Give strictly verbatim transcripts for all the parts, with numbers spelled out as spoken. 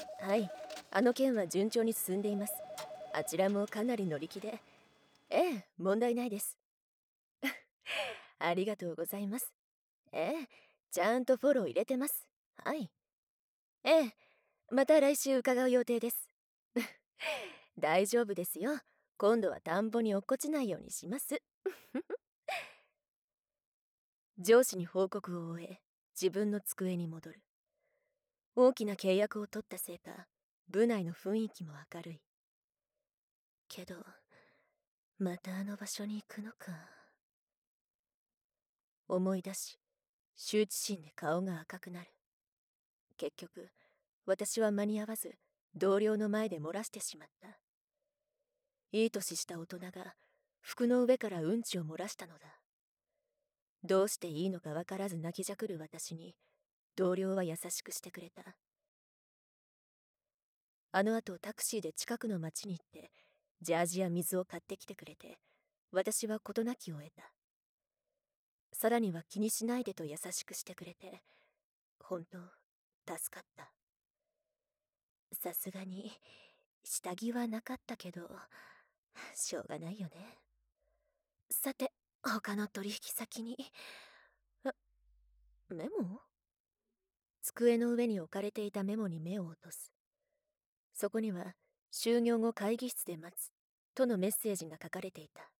はい、あの件は順調に進んでいます。あちらもかなり乗り気で。ええ、問題ないです。ありがとうございます。ええ、ちゃんとフォロー入れてます。はい。ええ、また来週伺う予定です。大丈夫ですよ。今度は田んぼに落っこちないようにします。上司に報告を終え、自分の机に戻る。大きな契約を取ったせいか、部内の雰囲気も明るい。けど、またあの場所に行くのか。思い出し、羞恥心で顔が赤くなる。結局、私は間に合わず、同僚の前で漏らしてしまった。いい年した大人が、服の上からうんちを漏らしたのだ。どうしていいのかわからず泣きじゃくる私に、同僚は優しくしてくれた。あの後タクシーで近くの町に行って、ジャージや水を買ってきてくれて、私は事なきを得た。さらには気にしないでと優しくしてくれて、本当、助かった。さすがに、下着はなかったけど、しょうがないよね。さて、他の取引先に。あ、メモ？机の上に置かれていたメモに目を落とす。そこには、就業後会議室で待つ、とのメッセージが書かれていた。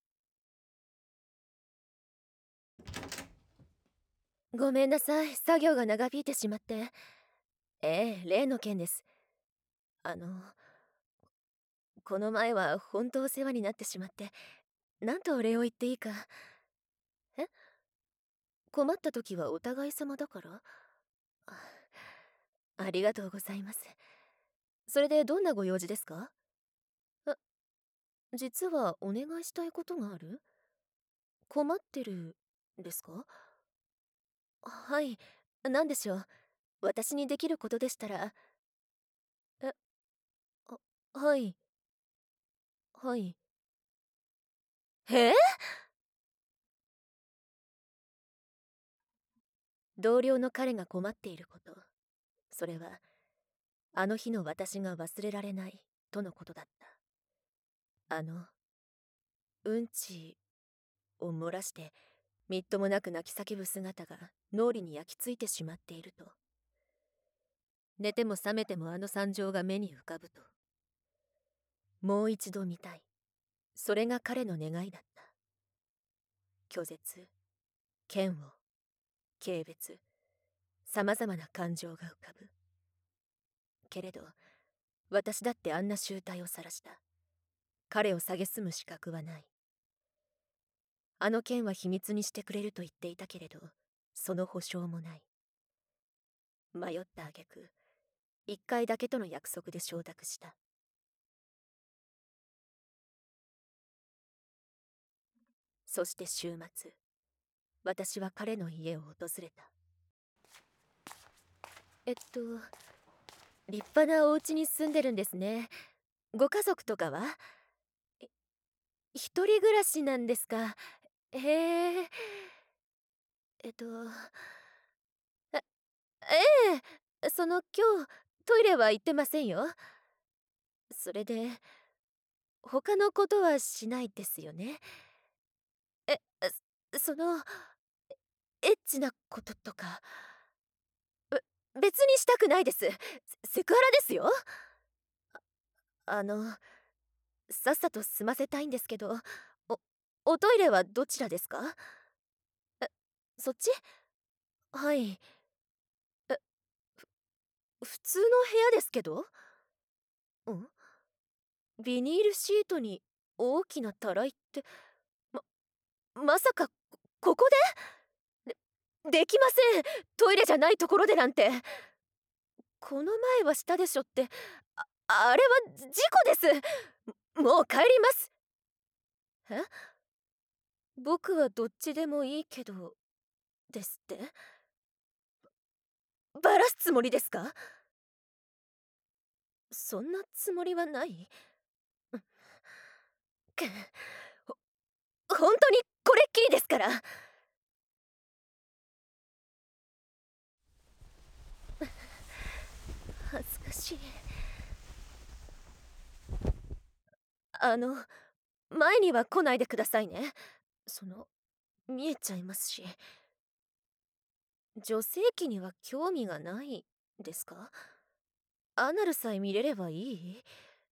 ごめんなさい、作業が長引いてしまって。ええ、例の件です。あの、この前は本当お世話になってしまって、なんとお礼を言っていいか。え？困った時はお互い様だから？あ、ありがとうございます。それでどんなご用事ですか？あ、実はお願いしたいことがある？困ってるですか？はい、何でしょう。私にできることでしたら。え、あ、はい、はい。え？同僚の彼が困っていること。それは、あの日の私が忘れられないとのことだった。あの、うんちを漏らしてみっともなく泣き叫ぶ姿が脳裏に焼き付いてしまっていると。寝ても覚めてもあの惨状が目に浮かぶと。もう一度見たい。それが彼の願いだった。拒絶、嫌悪、軽蔑、さまざまな感情が浮かぶ。けれど、私だってあんな醜態を晒した。彼を蔑む資格はない。あの件は秘密にしてくれると言っていたけれど、その保証もない。迷った挙句、一回だけとの約束で承諾した。そして週末、私は彼の家を訪れた。えっと、立派なお家に住んでるんですね。ご家族とかは？え、一人暮らしなんですか？へえ。えっと、え、ええ、その今日、トイレは行ってませんよ。それで、他のことはしないですよね。え、その、エッチなこととか。べ別にしたくないです。セセクハラですよ。あの、さっさと済ませたいんですけど、お、おトイレはどちらですか？え、そっち？はい。え、普通の部屋ですけど？ん？ビニールシートに大きなたらいって、ま、まさか、こ、ここで？で、できません！トイレじゃないところでなんて。この前はしたでしょって、あ、あれは事故です！もう帰ります。え？僕はどっちでもいいけど、ですって？バラすつもりですか？そんなつもりはない。く、ほ、本当にこれっきりですから。恥ずかしい。あの前には来ないでくださいね。その見えちゃいますし。女性器には興味がないですか？アナルさえ見れればいい？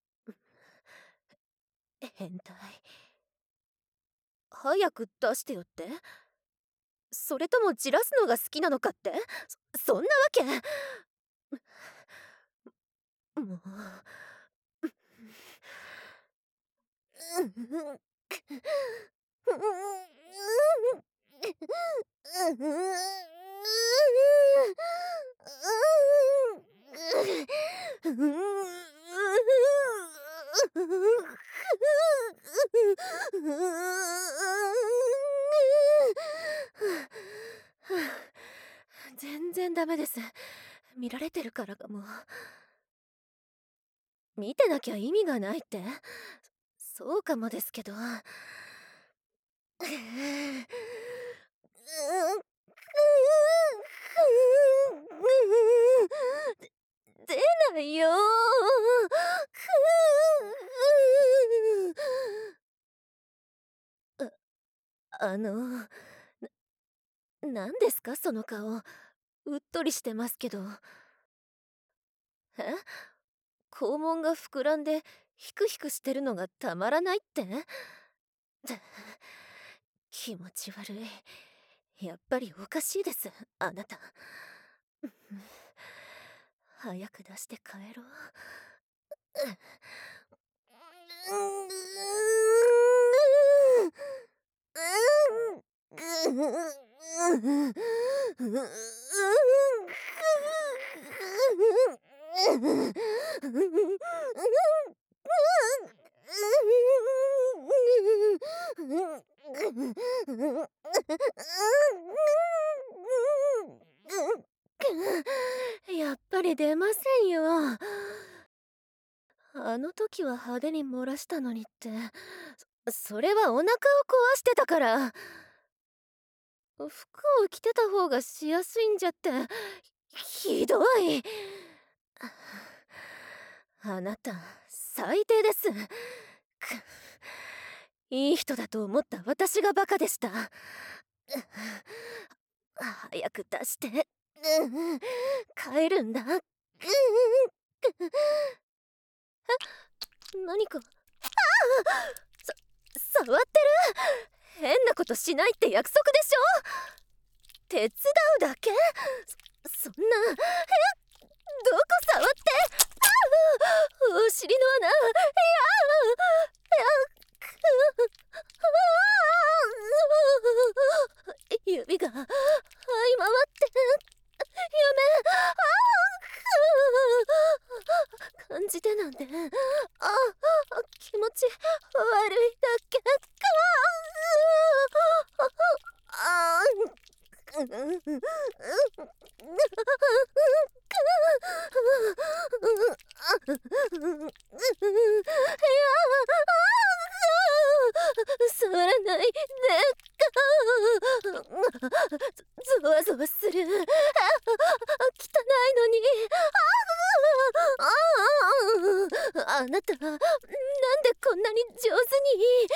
変態。早く出してよって？それともじらすのが好きなのかって？そ、そんなわけ。もう全然ダメです。見られてるからかも。見てなきゃ意味がないって？そうかもですけど。出ないよ。あ、あのな、なんですかその顔。うっとりしてますけど。え？肛門が膨らんでヒクヒクしてるのがたまらないって？気持ち悪い。やっぱりおかしいです、あなた。早く出して帰ろう。やっぱり出ませんよ。あの時は派手に漏らしたのにって、そ、それはお腹を壊してたから。服を着てた方がしやすいんじゃって。ひどい。あなた最低です。いい人だと思った私がバカでした。早く出して。帰るんだ。え、何か。ああ、さ、触ってる。変なことしないって約束でしょ。手伝うだけ。そ、そんな。え、どこ触って。ああ、お尻の穴。いやいや、指が這い回って。やめ。感じてなんて。あ、気持ち悪いだけか。あ触らないでか。ゾワゾワする。汚いのに。あなたなんでこんなに上手に。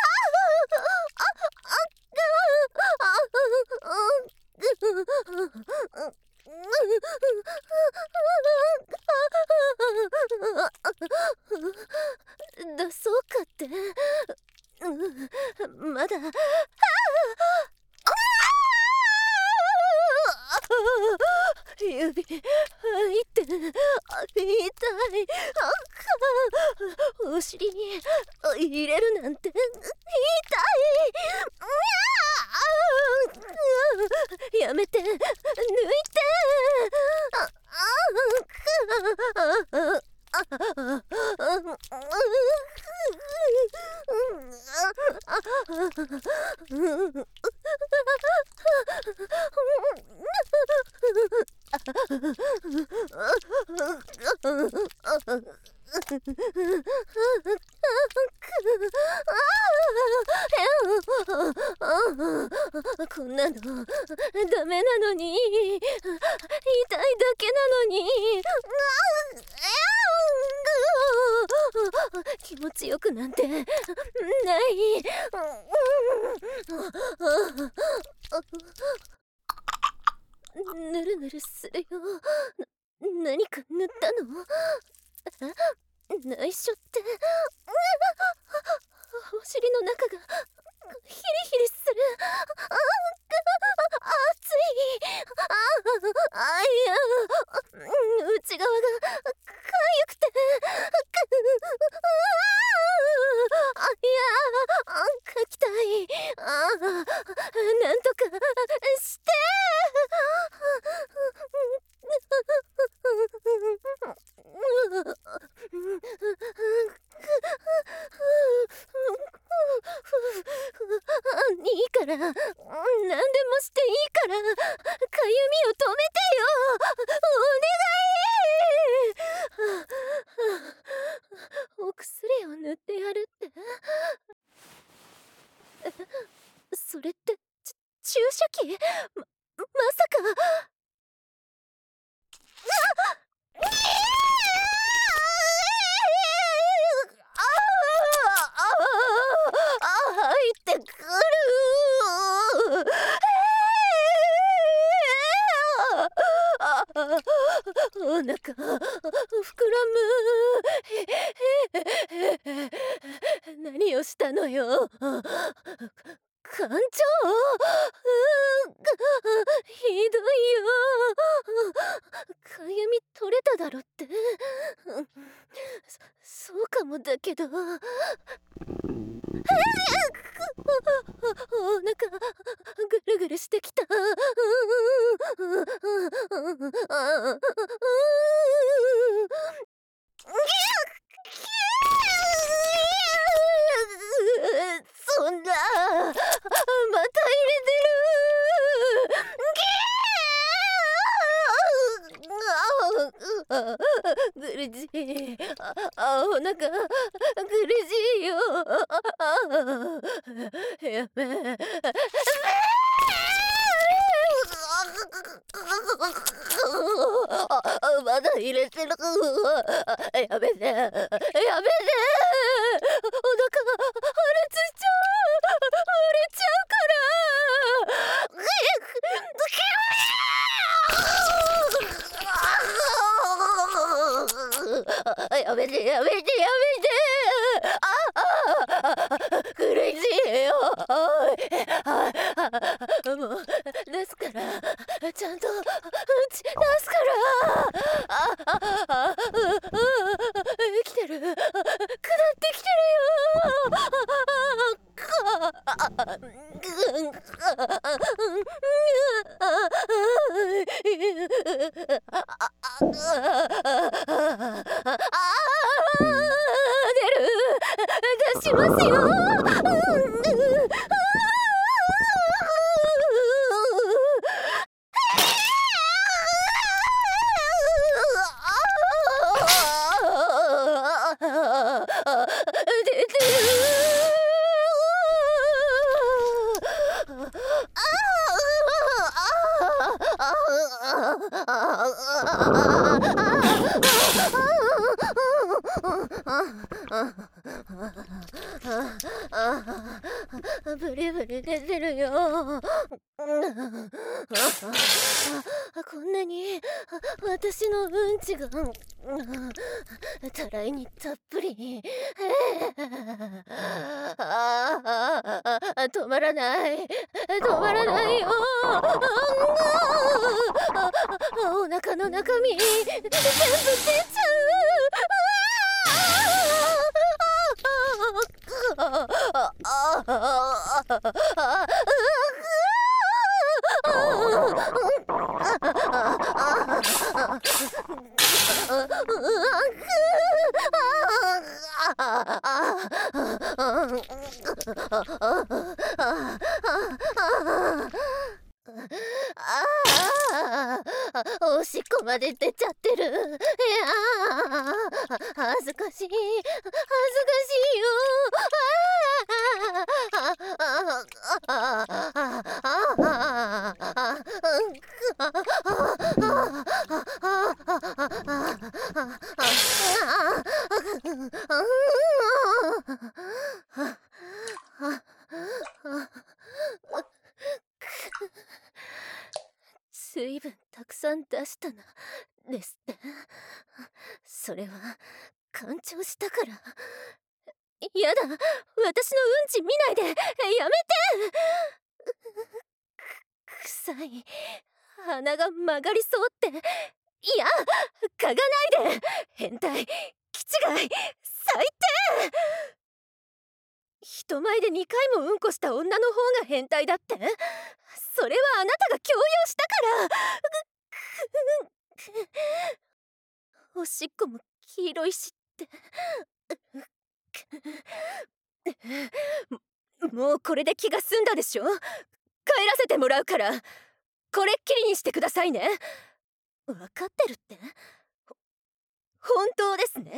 出そうかって。まだ。指入って痛い。お尻に入れるなんて痛い。やめて、抜いて。こんなのダメなのに。 痛いだけなのに。気持ちよくなんてない。ぬるぬるするよ。な、何か塗ったの？内緒って。お尻の中がヒリヒリする。あ熱い。ああ、いや、内側がかゆくて。あ、いや、かきたい。ああ、なんとかして。いいから、何でもしていいから、かゆみを止めてよ。お願い。お薬を塗ってやるって。それって注射器？ま、まさか。入ってくる。お腹膨らむ。何をしたのよ、艦長。ひどいよ。かゆみ取れただろって。そ、そうかもだけど。お腹ぐるぐるしてきた。そんな、また入れてる。グルジー、あ、お腹グルジーよ。やめ。まだ入れてる。やめて、やめて。お腹が破裂しちゃう。折れちゃうから。やめて、やめて、やめて。ああ、クレイジーよ。もう出すから、ちゃんとうち出すから。ああ、来てる。下ってきてるよ。出る。出しますよ。出てる。ブリブリ出てるよ。こんなに私のうんちがたらいにたっぷり。止まらない、止まらないよ。お腹の中身全部出ちゃう。おしっこまで出ちゃってる。いや恥ずかしい、恥ずかしいよ。ああ水分たくさん出したなですって。それは干潮したから。やだ、私のうんち見ないで、やめて。臭い。鼻が曲がりそうって。いや、嗅がないで。変態、気違い、最低。人前でにかいもうんこした女の方が変態だって。それはあなたが強要したから。おしっこも黄色いしってもうこれで気が済んだでしょ。帰らせてもらうからこれっきりにしてくださいね。分かってるって？本当ですね。